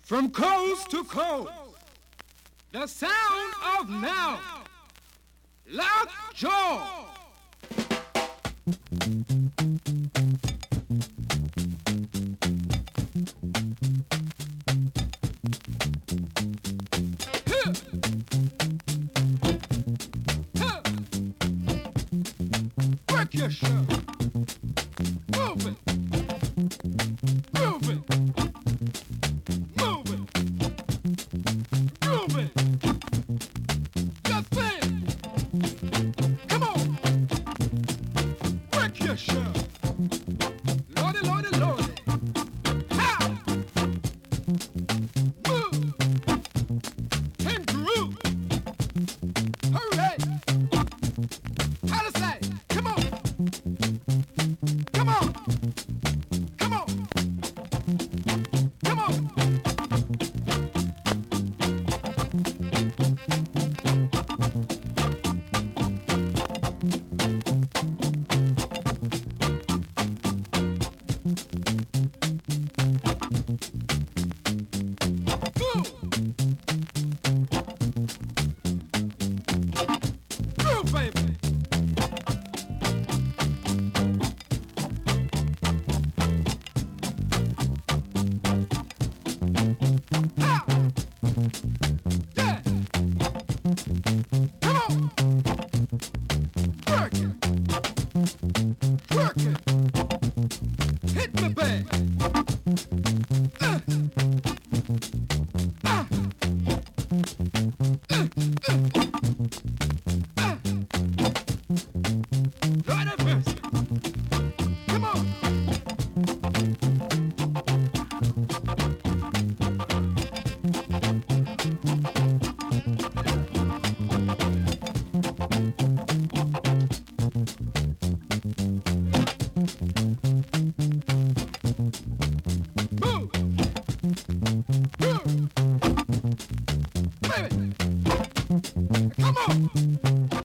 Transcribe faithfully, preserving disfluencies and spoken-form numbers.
From coast to coast, the sound of now, loud jaw. Work your show. Move it. Move it. Move it. Move it. Just say it. Come on. Work your show. Lordy, lordy, lordy. How? Move. And groove. Hooray. How to say? Come on. Come on. Come on. Come on. Move. Move, baby. Ha! Yeah! Come on! Work it! Work it! Hit the bag! Uh. Uh. Uh. Uh. Uh. Lord have mercy! Come on! Move! Move!